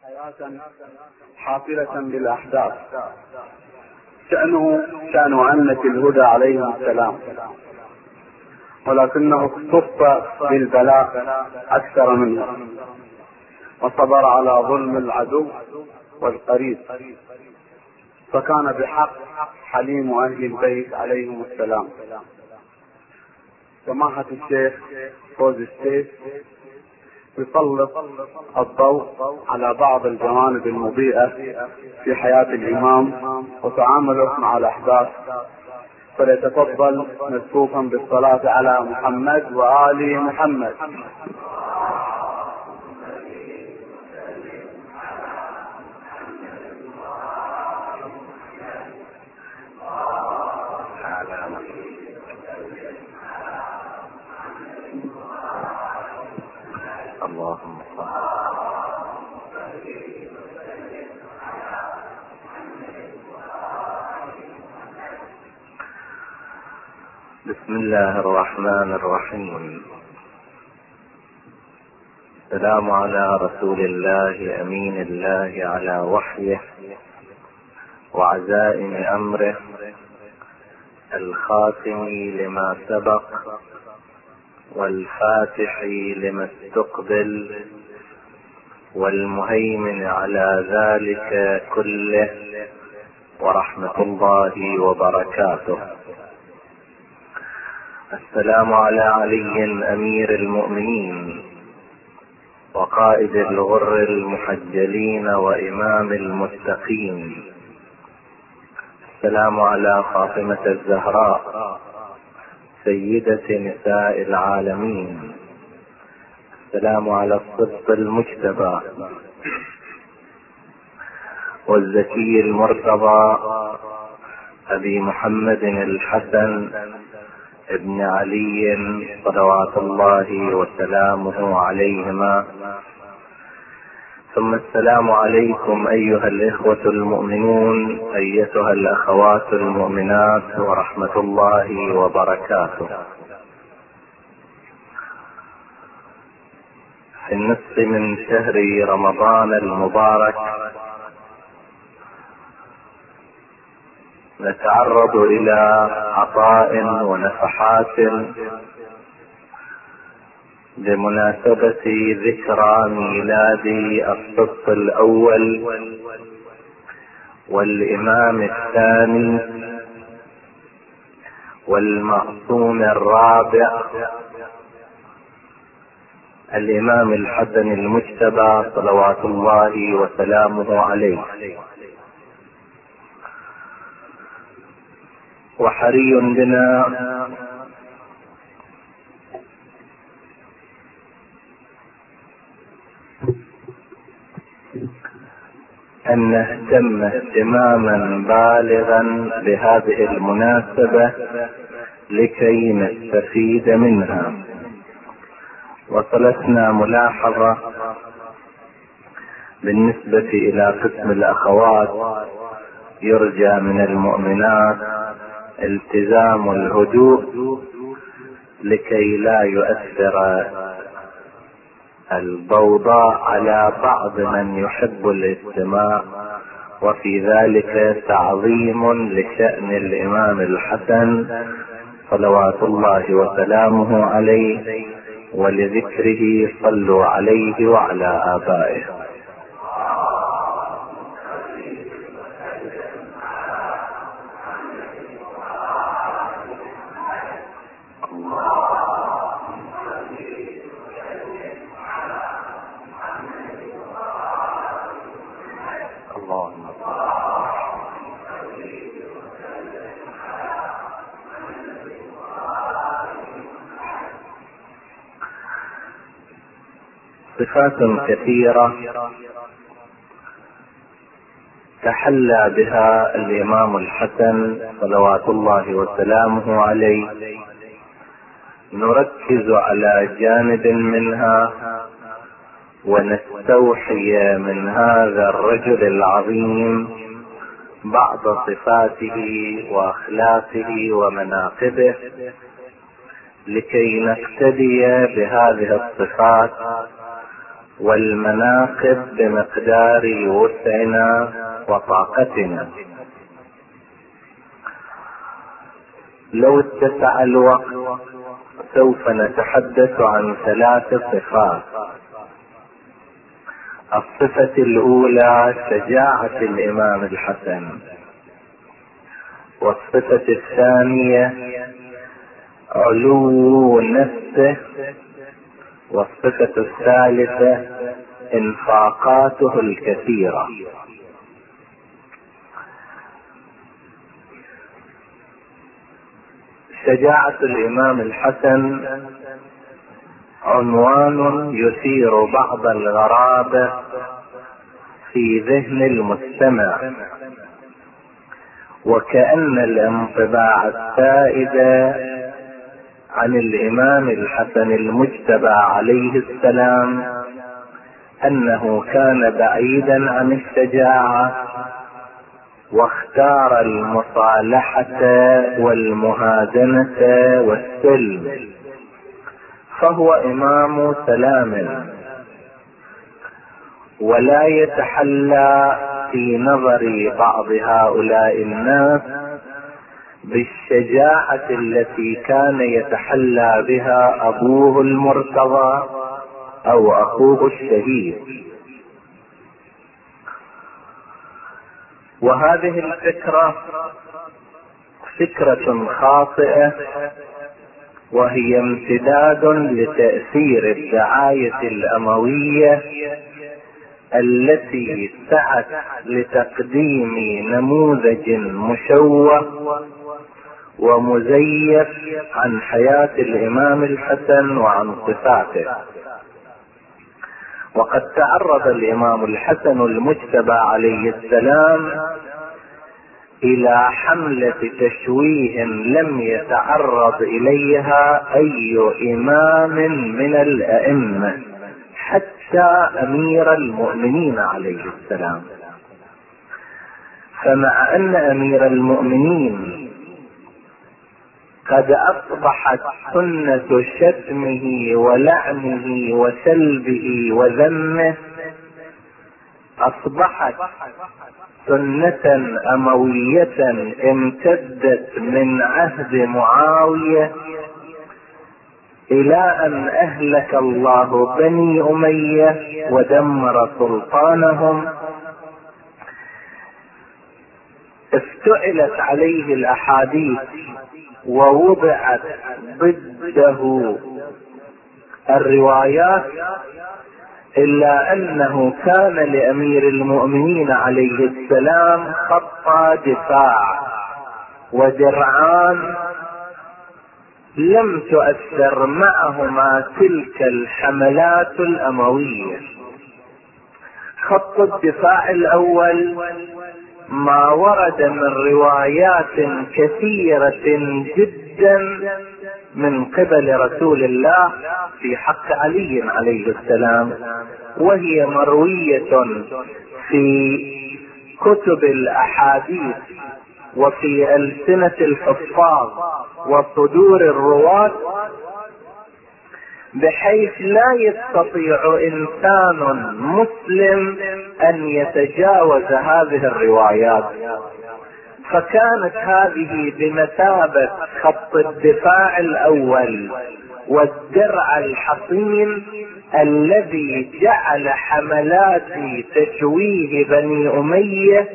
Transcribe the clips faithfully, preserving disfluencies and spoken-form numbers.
حياة حافلة بالأحداث، شأنه شأن أئمة الهدى عليهم السلام، ولكنه اختص بالبلاء أكثر منه، وصبر على ظلم العدو والقريب، فكان بحق حليم أهل البيت عليهم السلام. سماحة الشيخ فوزي الشيخ يسلط الضوء على بعض الجوانب المضيئة في حياة الإمام وتعامله مع الأحداث، فليتفضل مسبوقا بالصلاة على محمد وآل محمد. اللهم صل. بسم الله الرحمن الرحيم. السلام على رسول الله أمين الله على وحيه وعزائم أمره، الخاتم لما سبق والفاتح لما استقبل والمهيمن على ذلك كله، ورحمة الله وبركاته. السلام على علي أمير المؤمنين وقائد الغر المحجلين وإمام المتقين. السلام على فاطمة الزهراء سيدة نساء العالمين. السلام على الصدق المجتبى والزكي المرتضى أبي محمد الحسن ابن علي صلوات الله وسلامه عليهما. ثم السلام عليكم أيها الإخوة المؤمنون، أيتها الأخوات المؤمنات، ورحمة الله وبركاته. في النصف من شهر رمضان المبارك نتعرض إلى عطاء ونفحات بمناسبة ذكرى ميلاد الصدق الأول والإمام الثاني والمعصوم الرابع، الإمام الحسن المجتبى صلوات الله وسلامه عليه. وحري بنا أن نهتم اهتماما بالغا بهذه المناسبة لكي نستفيد منها. وصلتنا ملاحظة بالنسبة إلى قسم الأخوات: يرجى من المؤمنات التزام الهدوء لكي لا يؤثر الضوضاء على بعض من يحب الاستماع، وفي ذلك تعظيم لشأن الإمام الحسن صلوات الله وسلامه عليه، ولذكره صلوا عليه وعلى آبائه. صفات كثيرة تحلى بها الإمام الحسن صلوات الله وسلامه عليه، نركز على جانب منها ونستوحي من هذا الرجل العظيم بعض صفاته وأخلاقه ومناقبه، لكي نقتدي بهذه الصفات والمناقب بمقدار وسعنا وطاقتنا. لو اتسع الوقت سوف نتحدث عن ثلاث صفات. الصفة الأولى شجاعة الإمام الحسن، والصفة الثانية علو نفسه، والصفة الثالثة انفاقاته الكثيرة. شجاعة الإمام الحسن عنوان يثير بعض الغرابة في ذهن المستمع، وكأن الانطباع السائد عن الإمام الحسن المجتبى عليه السلام أنه كان بعيدا عن الشجاعة، واختار المصالحة والمهادنة والسلم، فهو إمام سلام، ولا يتحلى في نظر بعض هؤلاء الناس بالشجاعة التي كان يتحلى بها أبوه المرتضى أو أخوه الشهيد. وهذه الفكرة فكرة خاطئة، وهي امتداد لتأثير الدعاية الأموية التي سعت لتقديم نموذج مشوه ومزيف عن حياة الإمام الحسن وعن صفاته. وقد تعرض الإمام الحسن المجتبى عليه السلام إلى حملة تشويه لم يتعرض إليها أي إمام من الأئمة، حتى أمير المؤمنين عليه السلام. فمع أن أمير المؤمنين قد أصبحت سنة شتمه ولعنه وسلبه وذمه أصبحت سنة أموية امتدت من عهد معاوية إلى أن أهلك الله بني أمية ودمر سلطانهم، افتعلت عليه الأحاديث ووضعت ضده الروايات، إلا أنه كان لأمير المؤمنين عليه السلام خط دفاع ودرعان لم تؤثر معهما تلك الحملات الأموية. خط الدفاع الأول ما ورد من روايات كثيرة جدا من قبل رسول الله في حق علي عليه السلام، وهي مروية في كتب الأحاديث وفي ألسنة الحفاظ وصدور الرواة، بحيث لا يستطيع إنسان مسلم أن يتجاوز هذه الروايات. فكانت هذه بمثابة خط الدفاع الأول والدرع الحصين الذي جعل حملات تشويه بني أمية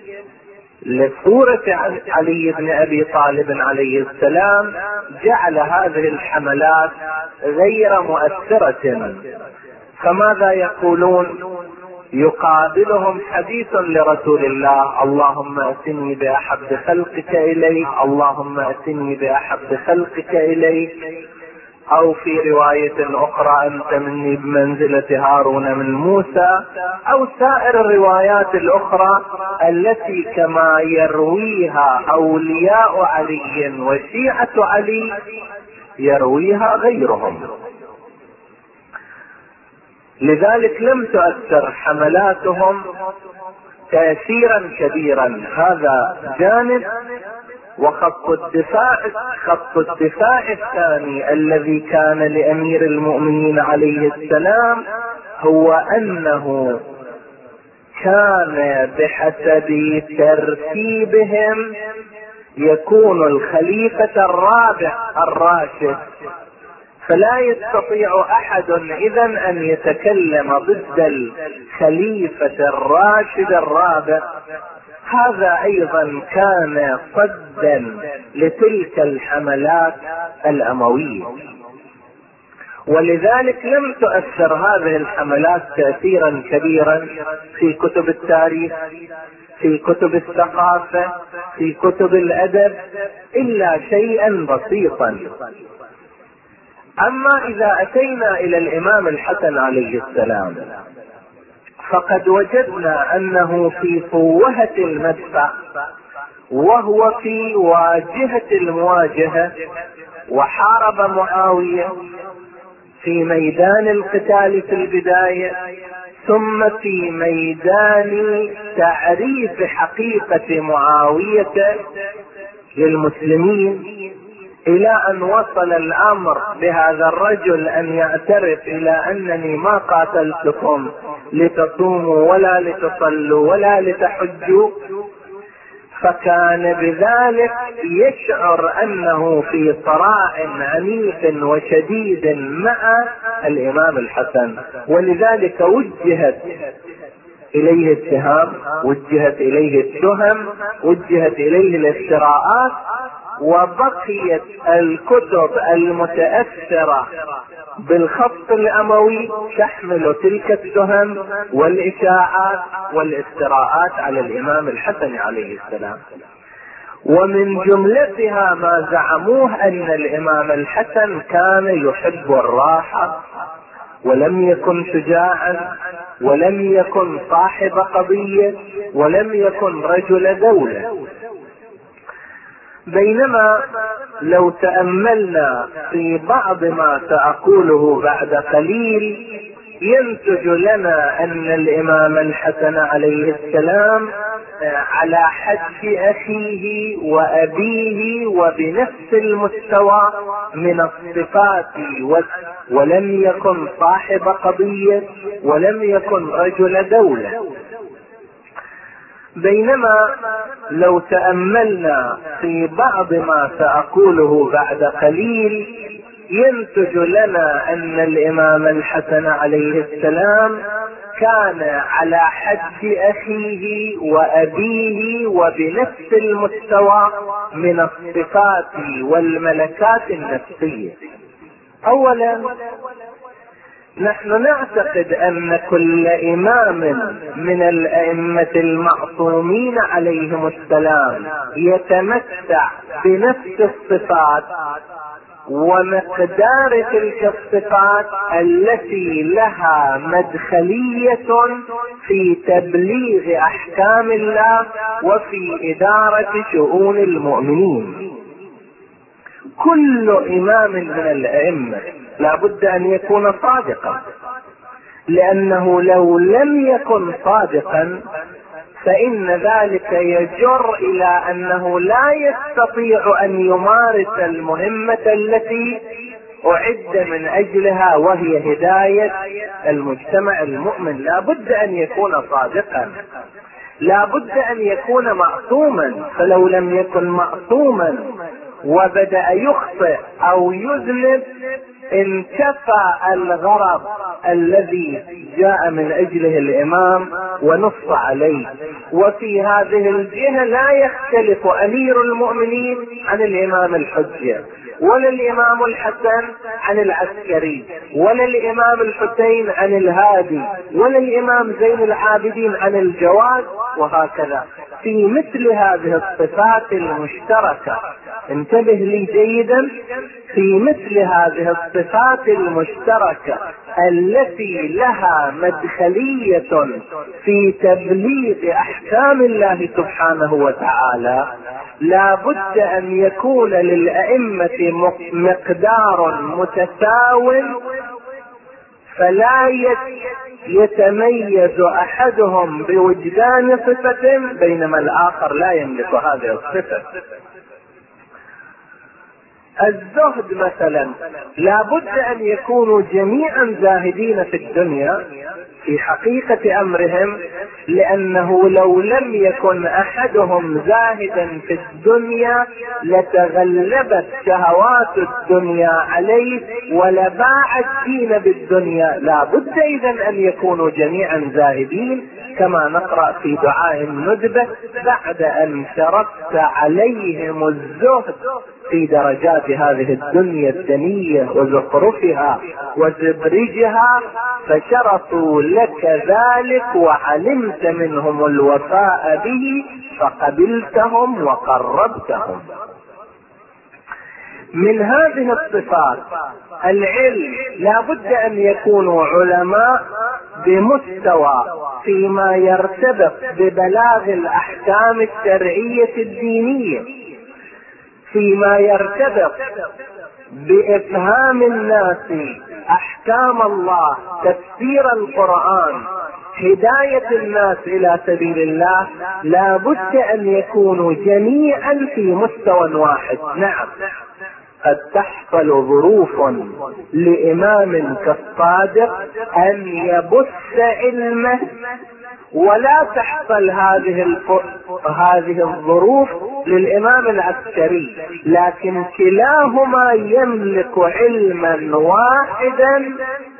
لصورة علي بن أبي طالب عليه السلام، جعل هذه الحملات غير مؤثرة. فماذا يقولون؟ يقابلهم حديث لرسول الله: اللهم ائتني بأحب خلقك إليك، اللهم ائتني بأحب خلقك إليك. أو في رواية أخرى: أنت مني بمنزلة هارون من موسى، أو سائر الروايات الأخرى التي كما يرويها أولياء علي وشيعة علي يرويها غيرهم. لذلك لم تؤثر حملاتهم تأثيرا كبيرا. هذا جانب. وخط الدفاع خط الدفاع الثاني الذي كان لأمير المؤمنين عليه السلام هو أنه كان بحسب ترتيبهم يكون الخليفة الرابع الراشد، فلا يستطيع أحد إذن أن يتكلم ضد الخليفة الراشد الرابع. هذا أيضا كان صدا لتلك الحملات الأموية، ولذلك لم تؤثر هذه الحملات تأثيرا كبيرا في كتب التاريخ، في كتب الثقافة، في كتب الأدب، إلا شيئا بسيطا. أما إذا أتينا إلى الإمام الحسن عليه السلام فقد وجدنا أنه في فوهة المدفع، وهو في واجهة المواجهة، وحارب معاوية في ميدان القتال في البداية، ثم في ميدان تعريف حقيقة معاوية للمسلمين، إلى أن وصل الأمر بهذا الرجل أن يعترف إلى أنني ما قاتلتكم لتصوموا ولا لتصلوا ولا لتحجوا. فكان بذلك يشعر أنه في صراع عنيف وشديد مع الإمام الحسن، ولذلك وجهت إليه التهام، وجهت إليه التهم، وجهت إليه الافتراءات، وبقيت الكتب المتأثرة بالخط الأموي تحمل تلك التهم والإشاعات والافتراءات على الإمام الحسن عليه السلام. ومن جملتها ما زعموه أن الإمام الحسن كان يحب الراحة، ولم يكن شجاعا، ولم يكن صاحب قضية، ولم يكن رجل دولة. بينما لو تأملنا في بعض ما سأقوله بعد قليل ينتج لنا أن الإمام الحسن عليه السلام على حد أخيه وأبيه وبنفس المستوى من الصفات، ولم يكن صاحب قضية، ولم يكن رجل دولة. بينما لو تأملنا في بعض ما سأقوله بعد قليل ينتج لنا أن الإمام الحسن عليه السلام كان على حد أخيه وأبيه وبنفس المستوى من الصفات والملكات النفسية. أولا، نحن نعتقد أن كل إمام من الأئمة المعصومين عليهم السلام يتمتع بنفس الصفات ومقدار تلك الصفات التي لها مدخلية في تبليغ أحكام الله وفي إدارة شؤون المؤمنين. كل إمام من الأئمة لا بد أن يكون صادقا، لأنه لو لم يكن صادقا فإن ذلك يجر إلى أنه لا يستطيع أن يمارس المهمة التي أعد من أجلها، وهي هداية المجتمع المؤمن. لا بد أن يكون صادقا، لا بد أن يكون معصوما، فلو لم يكن معصوما وبدأ يخطئ أو يذنب انتفى الغرض الذي جاء من أجله الإمام ونص عليه. وفي هذه الجهة لا يختلف أمير المؤمنين عن الإمام الحجة، ولا الإمام الحسن عن العسكري، ولا الإمام الحسين عن الهادي، ولا الإمام زين العابدين عن الجواد، وهكذا. في مثل هذه الصفات المشتركة، انتبه لي جيدا، في مثل هذه الصفات المشتركة التي لها مدخلية في تبليغ أحكام الله سبحانه وتعالى، لا بد أن يكون للأئمة مقدار متساو، فلا يتميز أحدهم بوجدان صفة بينما الآخر لا يملك هذه الصفة. الزهد مثلا لا بد ان يكونوا جميعا زاهدين في الدنيا في حقيقة امرهم، لانه لو لم يكن احدهم زاهدا في الدنيا لتغلبت شهوات الدنيا عليه ولباع الدين بالدنيا. لا بد اذا ان يكونوا جميعا زاهدين، كما نقرأ في دعاء الندبة: بعد ان شرفت عليهم الزهد في درجات هذه الدنيا الدنية وزخرفها وزبرجها فشرفوا لك ذلك وعلمت منهم الوفاء به فقبلتهم وقربتهم. من هذه الصفات العلم لا بد ان يكونوا علماء بمستوى فيما يرتبط ببلاغ الاحكام الشرعية الدينية، فيما يرتبط بإفهام الناس أحكام الله، تفسير القرآن، هداية الناس إلى سبيل الله. لا بد أن يكونوا جميعا في مستوى واحد. نعم، قد تحصل ظروف لإمام كالصادق أن يبث علمه ولا تحصل هذه هذه الظروف للإمام العسكري، لكن كلاهما يملك علما واحدا.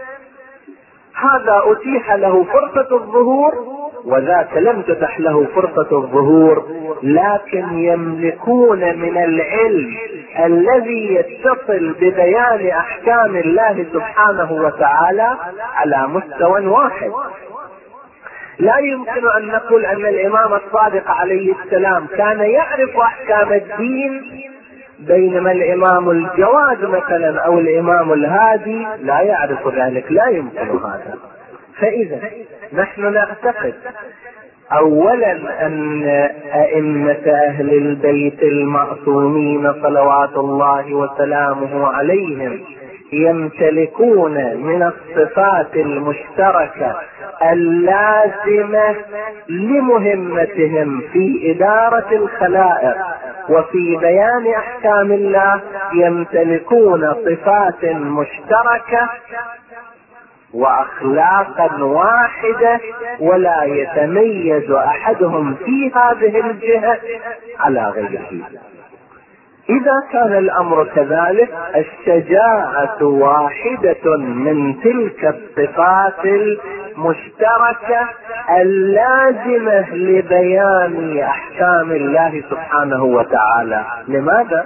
هذا أتيح له فرصة الظهور وذاك لم تتح له فرصة الظهور، لكن يملكون من العلم الذي يتصل ببيان أحكام الله سبحانه وتعالى على مستوى واحد. لا يمكن ان نقول ان الامام الصادق عليه السلام كان يعرف احكام الدين بينما الامام الجواد مثلا او الامام الهادي لا يعرف ذلك، لا يمكن هذا. فاذا نحن نعتقد اولا ان ائمة اهل البيت المعصومين صلوات الله وسلامه عليهم يمتلكون من الصفات المشتركة اللازمة لمهمتهم في إدارة الخلائق وفي بيان أحكام الله، يمتلكون صفات مشتركة وأخلاقا واحدة ولا يتميز أحدهم في هذه الجهة على غيره. إذا كان الأمر كذلك، الشجاعة واحدة من تلك الصفات المشتركة اللازمة لبيان أحكام الله سبحانه وتعالى. لماذا؟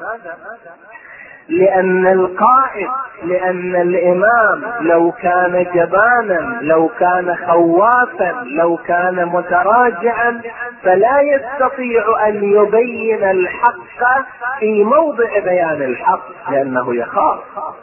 لأن القائد، لأن الإمام لو كان جبانا، لو كان خوافا، لو كان متراجعا، فلا يستطيع أن يبين الحق في موضع بيان الحق لأنه يخاف.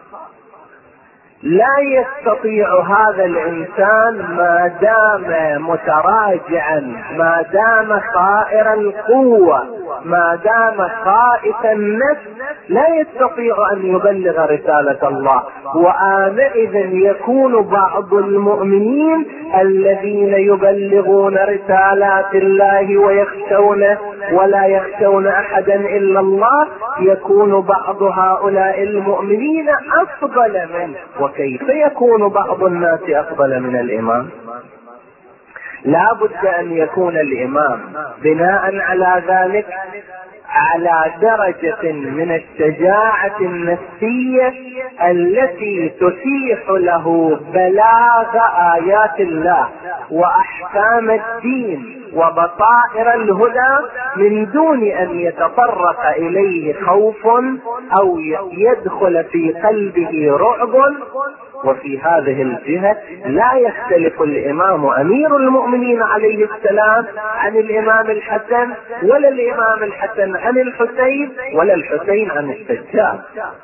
لا يستطيع هذا الإنسان ما دام متراجعا، ما دام خائر القوة، ما دام خائف النفس، لا يستطيع أن يبلغ رسالة الله. وآنئذ يكون بعض المؤمنين الذين يبلغون رسالات الله ويخشونه ولا يخشون أحدا إلا الله، يكون بعض هؤلاء المؤمنين أفضل منه. وكيف يكون بعض الناس أفضل من الإمام؟ لا بد أن يكون الإمام بناء على ذلك على درجة من الشجاعة النفسية التي تتيح له بلاغ آيات الله وأحكام الدين وبصائر الهدى من دون أن يتطرق إليه خوف أو يدخل في قلبه رعب. وفي هذه الجهة لا يختلف الإمام أمير المؤمنين عليه السلام عن الإمام الحسن، ولا الإمام الحسن عن الحسين، ولا الحسين عن السجاد.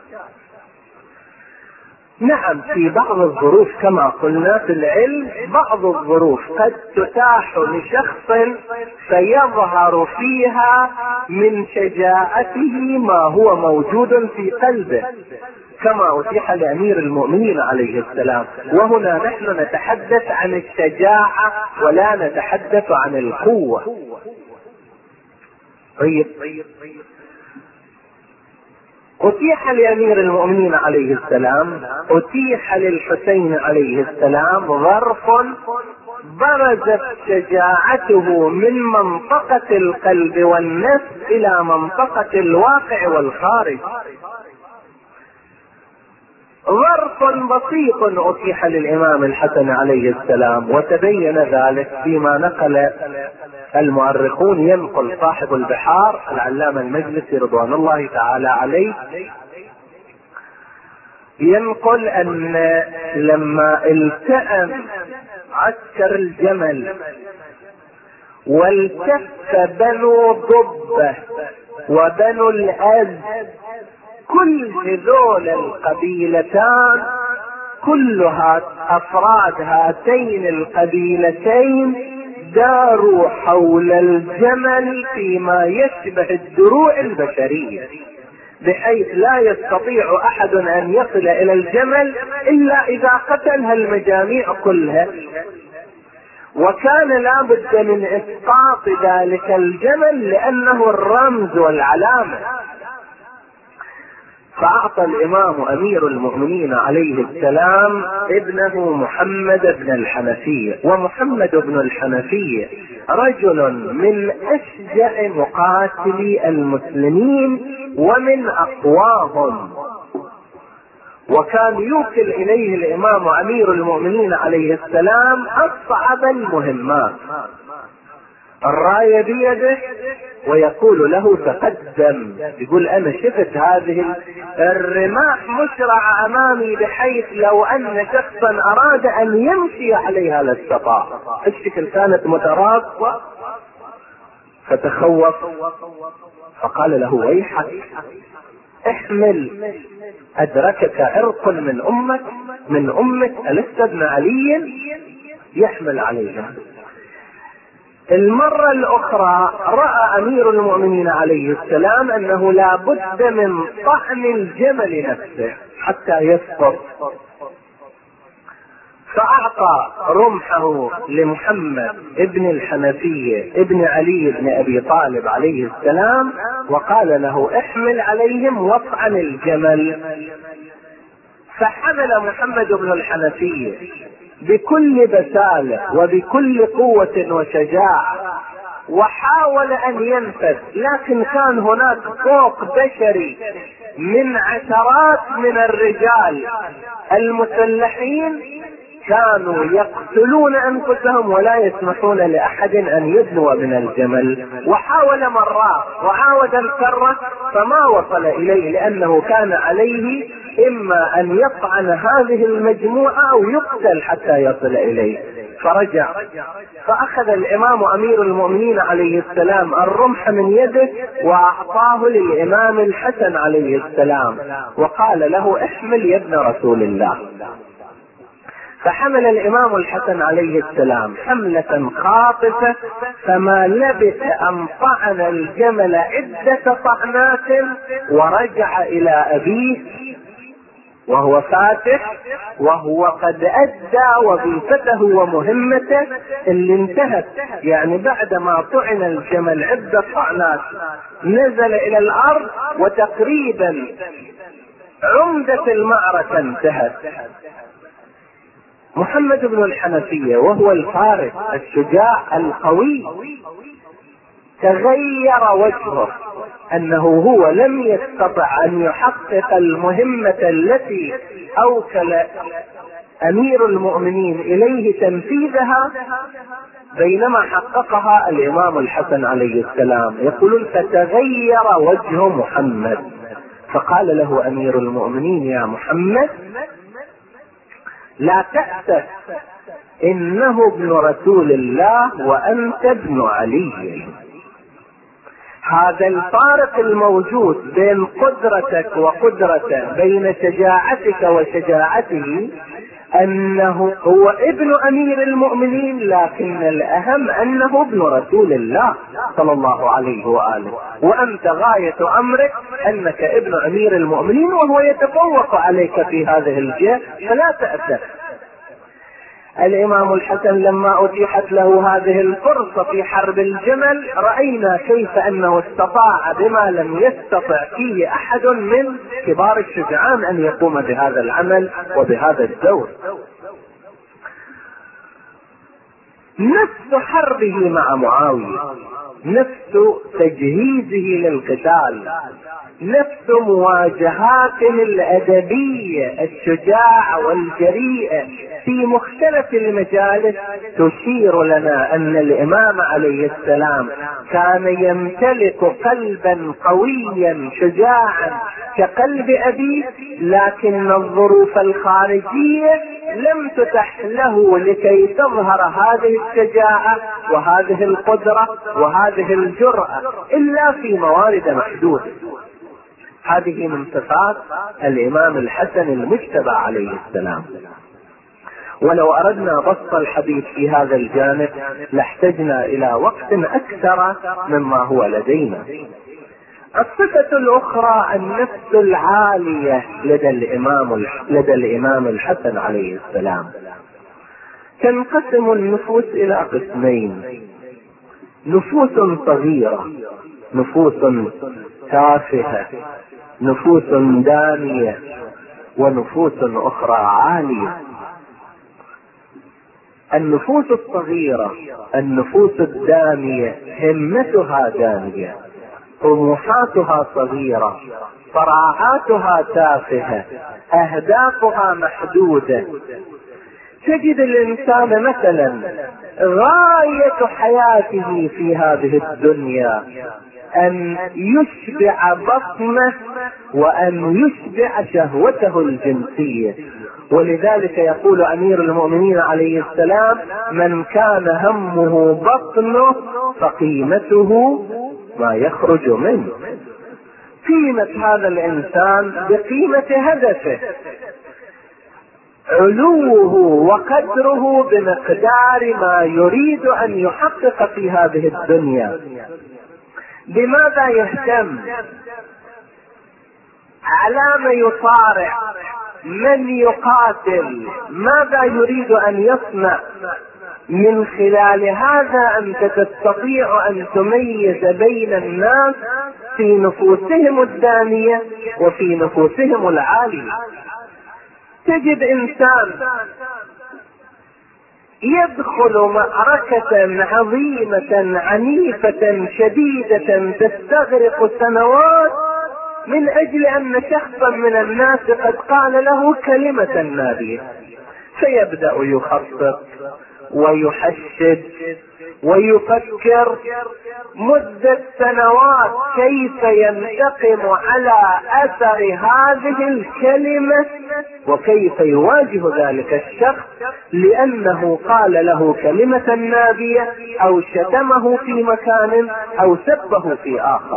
نعم، في بعض الظروف كما قلنا في العلم، بعض الظروف قد تتاح لشخص فيظهر فيها من شجاعته ما هو موجود في قلبه، كما أتيح لأمير المؤمنين عليه السلام. وهنا نحن نتحدث عن الشجاعة ولا نتحدث عن القوة. طيب، أتيح لأمير المؤمنين عليه السلام، أتيح للحسين عليه السلام ظرف برزت شجاعته من منطقة القلب والنفس إلى منطقة الواقع والخارج. ظرف بسيط أتيح للإمام الحسن عليه السلام، وتبين ذلك فيما نقل المؤرخون. ينقل صاحب البحار العلامة المجلسي رضوان الله تعالى عليه، ينقل أن لما التأم عسكر الجمل والتف بنو ضبة وبنو الأز، كل هذول القبيلتان كلها أفراد هاتين القبيلتين داروا حول الجمل فيما يشبه الدروع البشرية، بحيث لا يستطيع أحد أن يصل إلى الجمل إلا إذا قتلها المجاميع كلها، وكان لا بد من إسقاط ذلك الجمل لأنه الرمز والعلامة. فأعطى الإمام أمير المؤمنين عليه السلام ابنه محمد بن الحنفية، ومحمد بن الحنفية رجل من أشجع مقاتلي المسلمين ومن أقواهم، وكان يوكل إليه الإمام أمير المؤمنين عليه السلام أصعب المهمات، الراية بيده ويقول له تقدم. يقول أنا شفت هذه الرماح مشرعة أمامي بحيث لو أن شخصا أراد أن يمشي عليها لاستطاع. الشكل كانت متراصة فتخوف، فقال له ويحك احمل، أدركك عرق من أمك من أمك ألست ابن علي؟ يحمل عليها. المرة الأخرى رأى أمير المؤمنين عليه السلام أنه لا بد من طعن الجمل نفسه حتى يسقط، فأعطى رمحه لمحمد ابن الحنفية ابن علي بن أبي طالب عليه السلام، وقال له احمل عليهم واطعن الجمل. فحمل محمد بن الحنفية بكل بسالة وبكل قوة وشجاعة، وحاول أن ينفذ، لكن كان هناك فوق بشري من عشرات من الرجال المسلحين كانوا يقتلون أنفسهم ولا يسمحون لأحد أن يدنو من الجمل. وحاول مرات وعاود الكرة فما وصل إليه، لأنه كان عليه إما أن يطعن هذه المجموعة أو يقتل حتى يصل إليه. فرجع، فأخذ الإمام أمير المؤمنين عليه السلام الرمح من يده وأعطاه للإمام الحسن عليه السلام، وقال له احمل يا ابن رسول الله. فحمل الإمام الحسن عليه السلام حملة خاطفة، فما لبث أن طعن الجمل عدة طعنات ورجع إلى أبيه وهو فاتح، وهو قد أدى وظيفته ومهمته اللي انتهت. يعني بعدما طعن الجمل عدة طعنات نزل إلى الأرض وتقريبا عمدة المعركة انتهت. محمد بن الحنفية وهو الفارس الشجاع القوي تغير وجهه، أنه هو لم يستطع أن يحقق المهمة التي أوكل أمير المؤمنين إليه تنفيذها، بينما حققها الإمام الحسن عليه السلام. يقولون فتغير وجه محمد، فقال له أمير المؤمنين يا محمد لا تأسف، إنه ابن رسول الله وأنت ابن علي. هذا الفارق الموجود بين قدرتك وقدرته، بين شجاعتك وشجاعته، أنه هو ابن أمير المؤمنين، لكن الأهم أنه ابن رسول الله صلى الله عليه وآله، وأنت غاية أمرك أنك ابن أمير المؤمنين وهو يتفوق عليك في هذه الجهة، فلا تأسف. الإمام الحسن لما أتيحت له هذه الفرصة في حرب الجمل رأينا كيف أنه استطاع بما لم يستطع فيه أحد من كبار الشجعان أن يقوم بهذا العمل وبهذا الدور. نفس حربه مع معاوية، نفس تجهيزه للقتال، نفس مواجهاته الأدبية الشجاعة والجريئة في مختلف المجالس تشير لنا أن الإمام عليه السلام كان يمتلك قلبا قويا شجاعا كقلب أبيه، لكن الظروف الخارجية لم تتح له لكي تظهر هذه الشجاعة وهذه القدرة وهذه الجرأة إلا في موارد محدودة. هذه من صفات الإمام الحسن المجتبى عليه السلام. ولو أردنا بسط الحديث في هذا الجانب لاحتجنا إلى وقت أكثر مما هو لدينا. الصفة الأخرى النفس العالية لدى الإمام لدى الإمام الحسن عليه السلام. تنقسم النفوس إلى قسمين: نفوس صغيرة، نفوس تافهة، نفوس دانية، ونفوس أخرى عالية. النفوس الصغيرة، النفوس الدانية، همتها دانية، طموحاتها صغيرة، صراعاتها تافهة، أهدافها محدودة. تجد الإنسان مثلا غاية حياته في هذه الدنيا أن يشبع بطنه وأن يشبع شهوته الجنسية، ولذلك يقول أمير المؤمنين عليه السلام: من كان همه بطنه فقيمته ما يخرج منه. قيمة هذا الإنسان بقيمة هدفه، علوه وقدره بمقدار ما يريد أن يحقق في هذه الدنيا. بماذا يهتم؟ على ما يصارع؟ من يقاتل؟ ماذا يريد أن يصنع؟ من خلال هذا أنت تستطيع أن تميز بين الناس في نفوسهم الدانية وفي نفوسهم العالية. تجد إنسان يدخل معركة عظيمة عنيفة شديدة تستغرق سنوات من أجل أن شخصا من الناس قد قال له كلمة نابية، فيبدأ يخطط ويحشد ويفكر مدة سنوات كيف ينتقم على أثر هذه الكلمة وكيف يواجه ذلك الشخص لأنه قال له كلمة نابية أو شتمه في مكان أو سبه في آخر.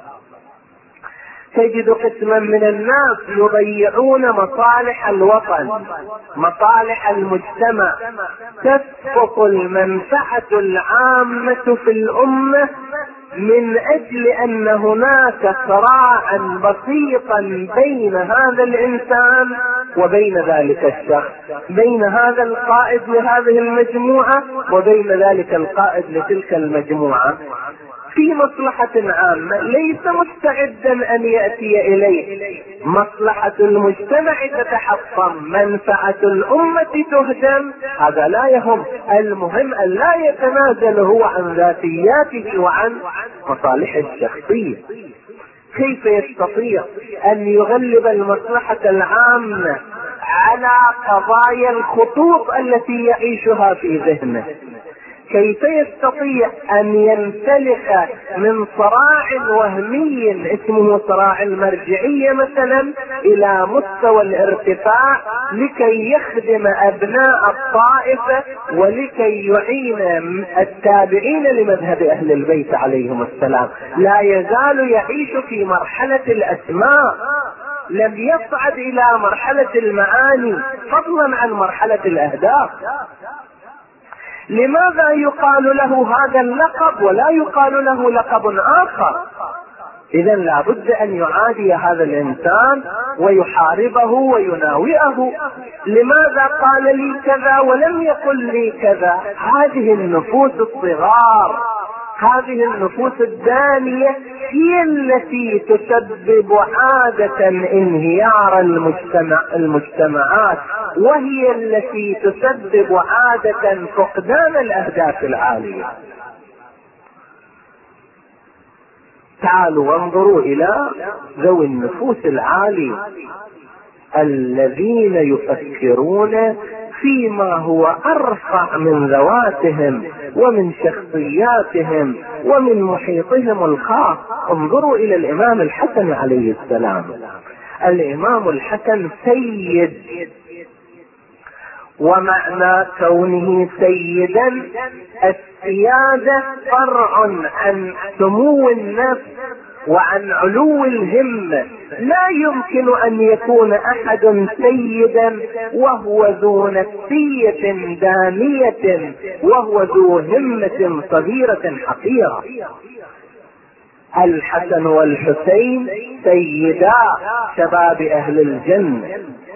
تجد قسما من الناس يضيعون مصالح الوطن، مصالح المجتمع، تسقط المنفعة العامة في الأمة من أجل أن هناك صراعا بسيطا بين هذا الإنسان وبين ذلك الشخص، بين هذا القائد لهذه المجموعة وبين ذلك القائد لتلك المجموعة، في مصلحة عامة ليس مستعدا أن يأتي إليه. مصلحة المجتمع تتحطم، منفعة الأمة تهدم، هذا لا يهم. المهم أن لا يتنازل هو عن ذاتياته وعن مصالحه الشخصية. كيف يستطيع أن يغلب المصلحة العامة على قضايا الخطوط التي يعيشها في ذهنه؟ كيف يستطيع أن ينسلخ من صراع وهمي اسمه صراع المرجعية مثلا إلى مستوى الارتفاع لكي يخدم أبناء الطائفة ولكي يعين التابعين لمذهب أهل البيت عليهم السلام؟ لا يزال يعيش في مرحلة الأسماء، لم يصعد إلى مرحلة المعاني فضلا عن مرحلة الأهداف. لماذا يقال له هذا اللقب ولا يقال له لقب آخر؟ إذا لابد أن يعادي هذا الإنسان ويحاربه ويناوئه. لماذا قال لي كذا ولم يقل لي كذا؟ هذه النفوس الصغار، هذه النفوس الدانية هي التي تسبب عادة انهيار المجتمع المجتمعات، وهي التي تسبب عادة فقدان الأهداف العالية. تعالوا وانظروا إلى ذوي النفوس العالية الذين يفكرون فيما هو أرفع من ذواتهم ومن شخصياتهم ومن محيطهم الخاص. انظروا إلى الإمام الحسن عليه السلام. الإمام الحسن سيد، ومعنى كونه سيدا السيادة فرع عن سمو النفس وعن علو الهمة. لا يمكن أن يكون أحد سيدا وهو ذو نفسية دانية وهو ذو همة صغيرة حقيرة. الحسن والحسين سيدا شباب أهل الجنة،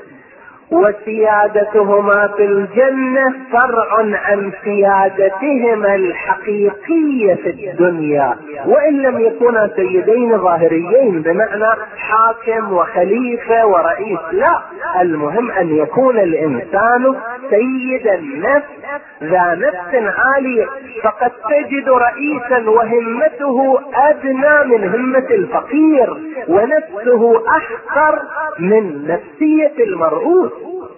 وسيادتهما في الجنة فرع عن سيادتهما الحقيقية في الدنيا، وإن لم يكونا سيدين ظاهريين بمعنى حاكم وخليفة ورئيس، لا، المهم أن يكون الإنسان سيد النفس ذا نفس عالية. فقد تجد رئيسا وهمته أدنى من همة الفقير ونفسه أحقر من نفسية المرؤوس.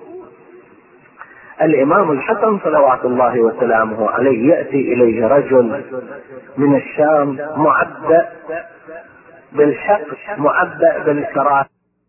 الإمام الحسن صلوات الله وسلامه عليه يأتي إليه رجل من الشام معبأ بالحق معبأ بالكراهية،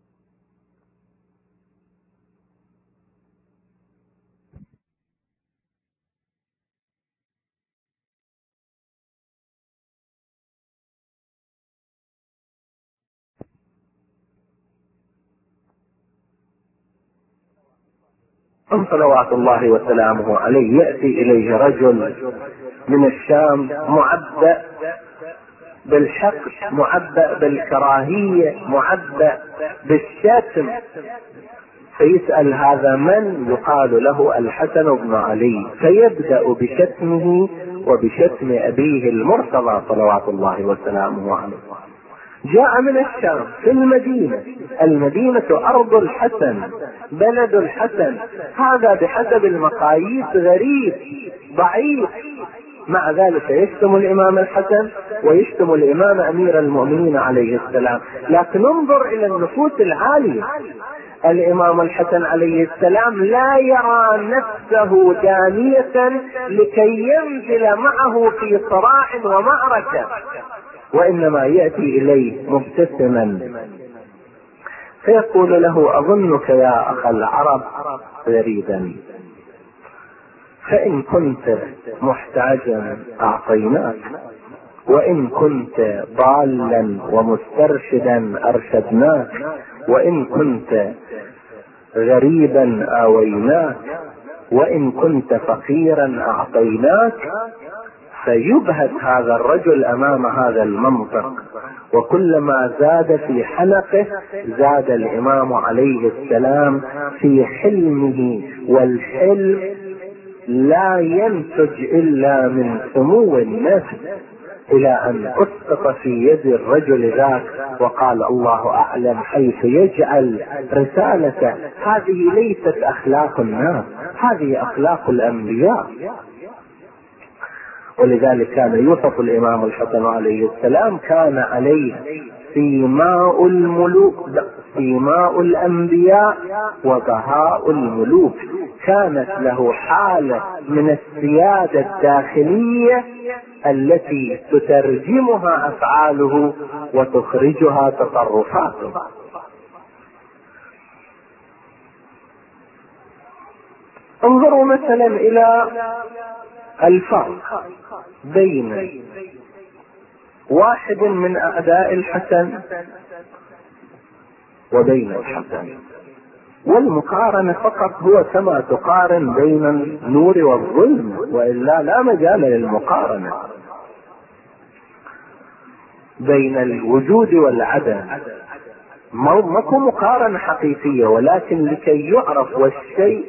صلوات الله وسلامه عليه يأتي إليه رجل من الشام معبأ بالحق معبأ بالكراهية معبأ بالشتم، فيسأل هذا من؟ يقال له الحسن بن علي، فيبدأ بشتمه وبشتم أبيه المرتضى صلوات الله وسلامه عليه. جاء من الشام في المدينة، المدينة أرض الحسن بلد الحسن، هذا بحسب المقاييس غريب ضعيف، مع ذلك يشتم الإمام الحسن ويشتم الإمام أمير المؤمنين عليه السلام. لكن انظر إلى النفوس العالية. الإمام الحسن عليه السلام لا يرى نفسه دانية لكي ينزل معه في صراع ومعركة، وإنما يأتي إليه مبتسما فيقول له: أظنك يا أخ العرب غريبا، فإن كنت محتاجا أعطيناك، وإن كنت ضالا ومسترشدا أرشدناك، وإن كنت غريبا آويناك، وإن كنت فقيرا أعطيناك. فيبهت هذا الرجل أمام هذا المنطق، وكلما زاد في حلقه زاد الإمام عليه السلام في حلمه، والحلم لا ينتج إلا من سمو النفس، إلى أن أسقط في يد الرجل ذاك وقال: الله أعلم حيث يجعل رسالته. هذه ليست أخلاق الناس، هذه أخلاق الأنبياء. ولذلك كان يوصف الإمام الحسن عليه السلام كان عليه سيماء الملوك سيماء الأنبياء وبهاء الملوك. كانت له حالة من السيادة الداخلية التي تترجمها أفعاله وتخرجها تصرفاته. انظروا مثلا إلى الفرق بين واحد من أعداء الحسن وبين الحسن، والمقارنة فقط هو كما تقارن بين النور والظلم، وإلا لا مجال للمقارنة. بين الوجود والعدم، ماكو مقارنة حقيقية، ولكن لكي يعرف والشيء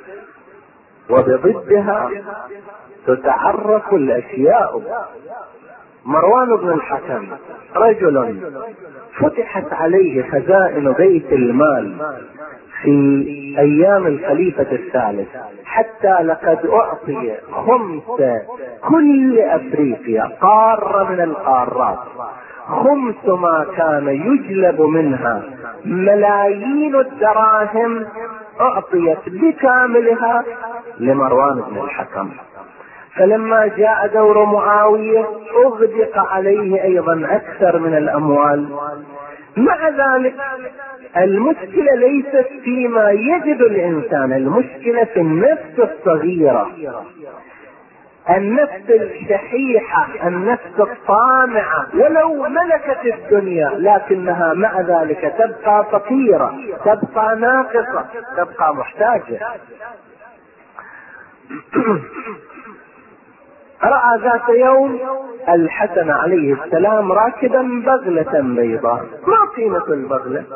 وبضدها تتعرف الاشياء. مروان بن الحكم رجل فتحت عليه خزائن بيت المال في ايام الخليفة الثالث، حتى لقد اعطي خمس كل افريقيا قارة من القارات، خمس ما كان يجلب منها ملايين الدراهم اعطيت بكاملها لمروان بن الحكم. فلما جاء دور معاوية اغدق عليه ايضا اكثر من الاموال. مع ذلك المشكلة ليست فيما يجد الانسان، المشكلة في النفس الصغيرة، النفس الشحيحة، النفس الطامعة، ولو ملكت الدنيا لكنها مع ذلك تبقى فقيرة، تبقى ناقصة، تبقى محتاجة. رأى ذات يوم الحسن عليه السلام راكبا بغلة بيضاء، ما قيمة البغلة؟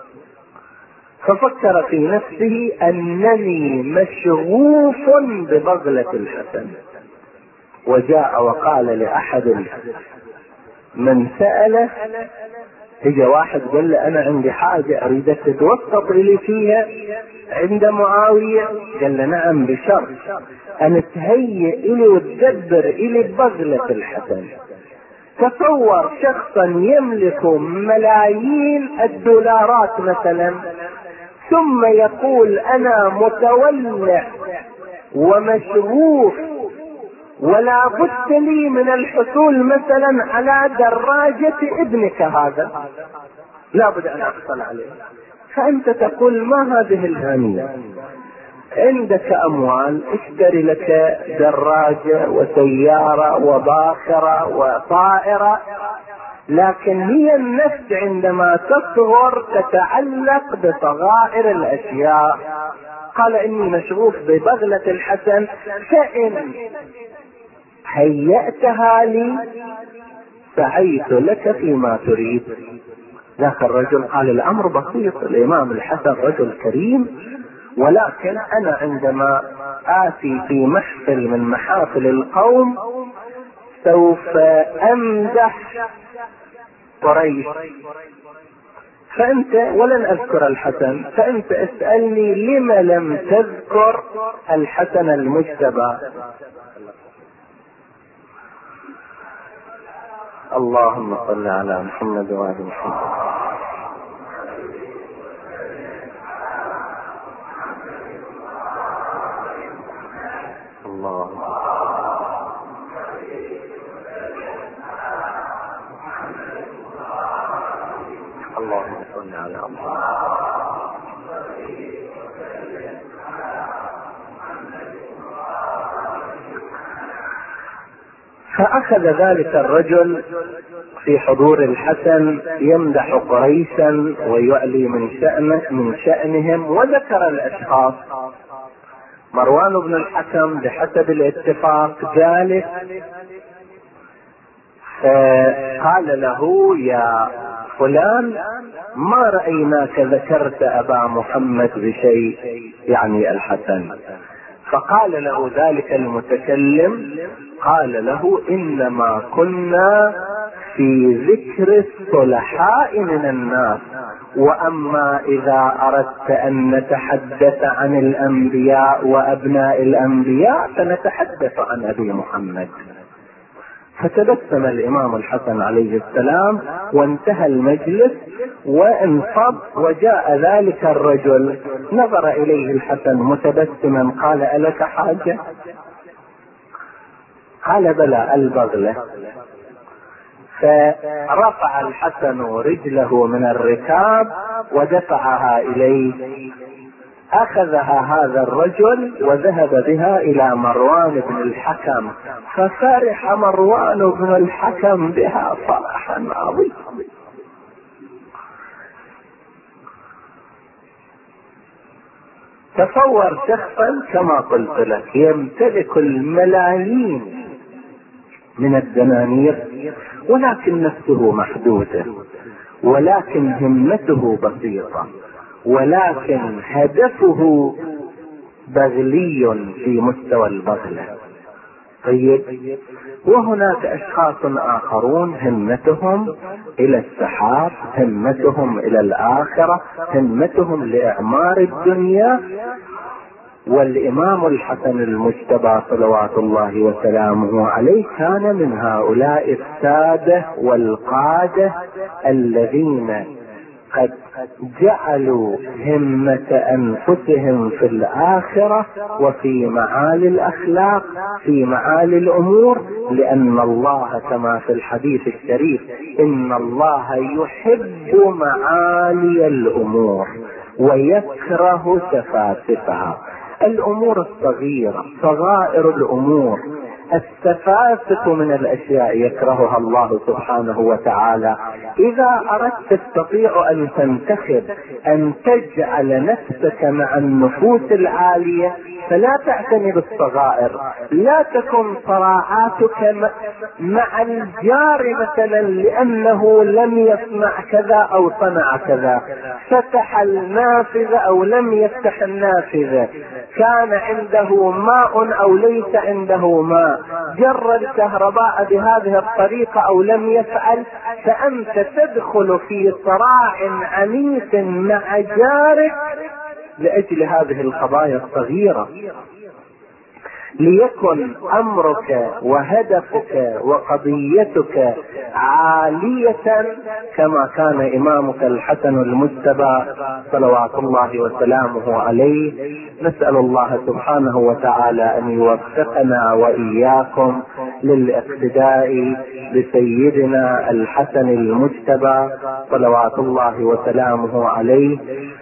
ففكر في نفسه أنني مشغوف ببغلة الحسن، وجاء وقال لأحد من سأله، اجى واحد قال له انا عندي حاجة اريدك تتوسط لي فيها عند معاوية، قال له نعم بشرط ان تهيئ لي وتدبر الي بغلة الحسن. تصور شخصا يملك ملايين الدولارات مثلا، ثم يقول انا متولع ومشغوف ولا بد لي من الحصول مثلا على دراجة ابنك هذا، لا بد ان احصل عليه. فانت تقول ما هذه الهنية؟ عندك اموال، اشتري لك دراجة وسيارة وباخرة وطائرة، لكن هي النفس عندما تصغر تتعلق بصغائر الاشياء. قال اني مشغوف ببغلة الحسن، فان هيأتها لي سعيت لك فيما تريد. ذاك الرجل قال الامر بسيط، الامام الحسن رجل كريم، ولكن انا عندما اتي في محفل من محافل القوم سوف امدح قريش، فانت ولن اذكر الحسن، فانت اسألني لم لم تذكر الحسن المجتبى. اللهم صل على محمد وآل محمد. اللهم اللهم صل على محمد. فأخذ ذلك الرجل في حضور الحسن يمدح قريشا ويعلي من شأنه من شأنهم، وذكر الأشخاص. مروان بن الحكم بحسب الاتفاق جالس، فقال له يا فلان ما رأيناك ذكرت أبا محمد بشيء، يعني الحسن. فقال له ذلك المتكلم، قال له انما كنا في ذكر الصلحاء من الناس، واما اذا اردت ان نتحدث عن الانبياء وابناء الانبياء فنتحدث عن ابي محمد. فتبسم الامام الحسن عليه السلام وانتهى المجلس وانصب، وجاء ذلك الرجل نظر اليه الحسن متبسما، قال الك حاجة؟ قال بلى، البغلة. فرفع الحسن رجله من الركاب ودفعها اليه، اخذها هذا الرجل وذهب بها الى مروان بن الحكم، ففرح مروان بن الحكم بها فرحا عظيما. تصور شخصا كما قلت لك يمتلك الملايين من الدنانير، ولكن نفسه محدودة، ولكن همته بسيطة، ولكن هدفه بغلي في مستوى البغلة. طيب، وهناك اشخاص اخرون همتهم الى السحاب، همتهم الى الاخرة، همتهم لاعمار الدنيا. والامام الحسن المجتبى صلوات الله وسلامه عليه كان من هؤلاء السادة والقادة الذين قد جعلوا همة انفسهم في الاخرة وفي معالي الاخلاق، في معالي الامور، لان الله كما في الحديث الشريف ان الله يحب معالي الامور ويكره سفاسفها. الامور الصغيرة، صغائر الامور، السفاسف من الاشياء يكرهها الله سبحانه وتعالى. اذا اردت تستطيع ان تنتخب ان تجعل نفسك مع النفوس العالية فلا تعتني بالصغائر. لا تكن صراعاتك مع الجار مثلا لانه لم يصنع كذا او صنع كذا، فتح النافذة او لم يفتح النافذة، كان عنده ماء او ليس عنده ماء، جر الكهرباء بهذه الطريقة او لم يفعل، فانت تدخل في صراع عنيف مع جارك لاجل هذه القضايا الصغيرة. ليكن امرك وهدفك وقضيتك عالية كما كان امامك الحسن المجتبى صلوات الله وسلامه عليه. نسأل الله سبحانه وتعالى ان يوفقنا واياكم للاقتداء بسيدنا الحسن المجتبى صلوات الله وسلامه عليه،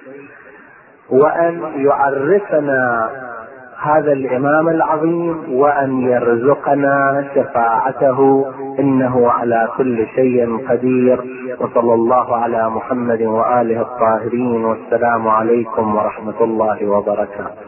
وان يعرفنا هذا الامام العظيم، وان يرزقنا شفاعته، انه على كل شيء قدير. وصلى الله على محمد واله الطاهرين، والسلام عليكم ورحمة الله وبركاته.